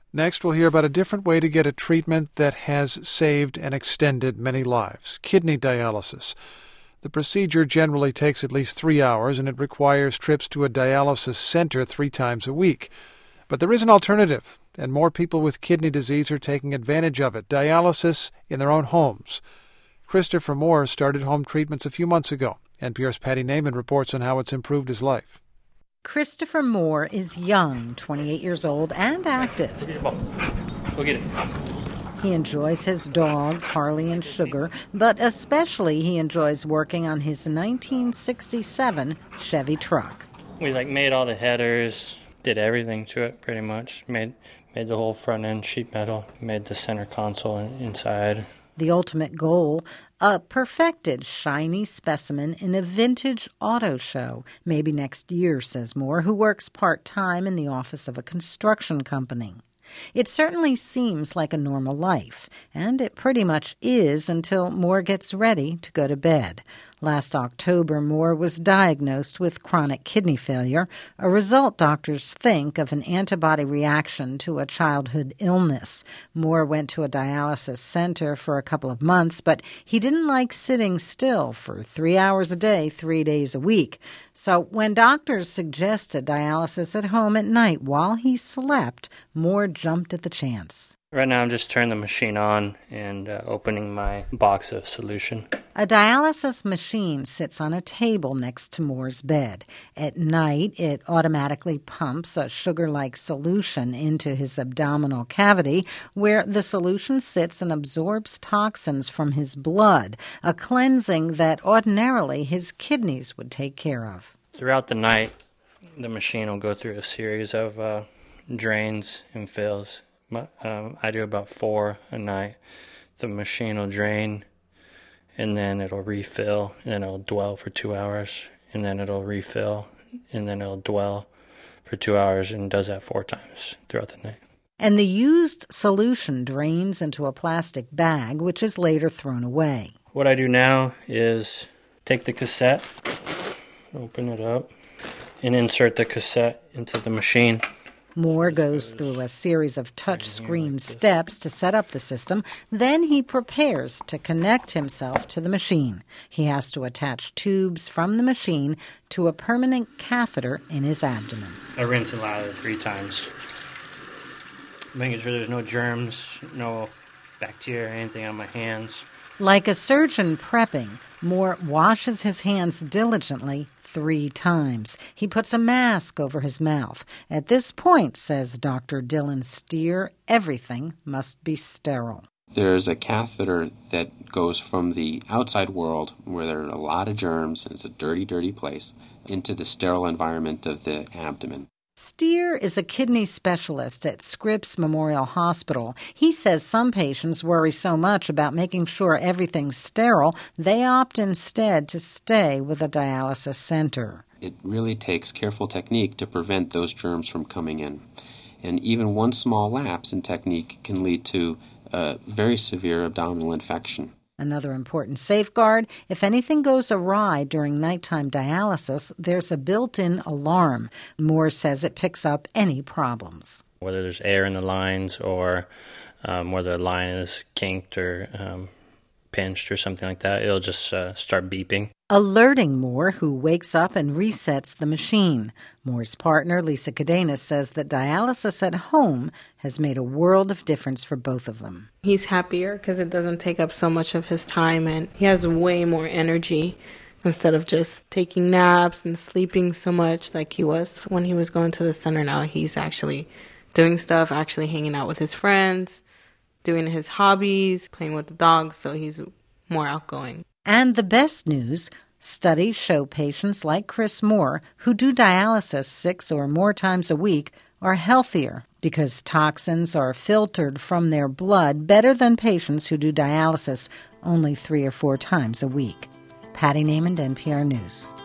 Next, we'll hear about a different way to get a treatment that has saved and extended many lives: kidney dialysis. The procedure generally takes at least 3 hours, and it requires trips to a dialysis center 3 times a week. But there is an alternative, and more people with kidney disease are taking advantage of it: dialysis in their own homes. Christopher Moore started home treatments a few months ago. NPR's Patty Naiman reports on how it's improved his life. Christopher Moore is young, 28 years old, and active. Go get it. He enjoys his dogs, Harley and Sugar, but especially he enjoys working on his 1967 Chevy truck. We made all the headers, did everything to it pretty much. Made the whole front end sheet metal, made the center console inside. The ultimate goal, a perfected, shiny specimen in a vintage auto show, maybe next year, says Moore, who works part-time in the office of a construction company. It certainly seems like a normal life, and it pretty much is until Moore gets ready to go to bed. Last October, Moore was diagnosed with chronic kidney failure, a result doctors think of an antibody reaction to a childhood illness. Moore went to a dialysis center for a couple of months, but he didn't like sitting still for 3 hours a day, 3 days a week. So when doctors suggested dialysis at home at night while he slept, Moore jumped at the chance. Right now I'm just turning the machine on and opening my box of solution. A dialysis machine sits on a table next to Moore's bed. At night, it automatically pumps a sugar-like solution into his abdominal cavity, where the solution sits and absorbs toxins from his blood, a cleansing that ordinarily his kidneys would take care of. Throughout the night, the machine will go through a series of drains and fills. I do about 4 a night. The machine will drain, and then it'll refill, and then it'll dwell for 2 hours, and then it'll refill, and then it'll dwell for 2 hours, and does that 4 times throughout the night. And the used solution drains into a plastic bag, which is later thrown away. What I do now is take the cassette, open it up, and insert the cassette into the machine. Moore goes through a series of touch-screen steps to set up the system. Then he prepares to connect himself to the machine. He has to attach tubes from the machine to a permanent catheter in his abdomen. I rinse and lather 3 times, making sure there's no germs, no bacteria or anything on my hands. Like a surgeon prepping, Moore washes his hands diligently 3 times. He puts a mask over his mouth. At this point, says Dr. Dylan Steer, everything must be sterile. There's a catheter that goes from the outside world, where there are a lot of germs, and it's a dirty, dirty place, into the sterile environment of the abdomen. Steer is a kidney specialist at Scripps Memorial Hospital. He says some patients worry so much about making sure everything's sterile, they opt instead to stay with a dialysis center. It really takes careful technique to prevent those germs from coming in. And even one small lapse in technique can lead to a very severe abdominal infection. Another important safeguard, if anything goes awry during nighttime dialysis, there's a built-in alarm. Moore says it picks up any problems. Whether there's air in the lines or whether a line is kinked or pinched or something like that, it'll just start beeping, alerting Moore, who wakes up and resets the machine. Moore's partner, Lisa Cadenas, says that dialysis at home has made a world of difference for both of them. He's happier because it doesn't take up so much of his time, and he has way more energy instead of just taking naps and sleeping so much like he was when he was going to the center. Now he's actually doing stuff, actually hanging out with his friends, doing his hobbies, playing with the dogs, so he's more outgoing. And the best news, studies show patients like Chris Moore, who do dialysis 6 or more times a week, are healthier because toxins are filtered from their blood better than patients who do dialysis only 3 or 4 times a week. Patty Naiman, NPR News.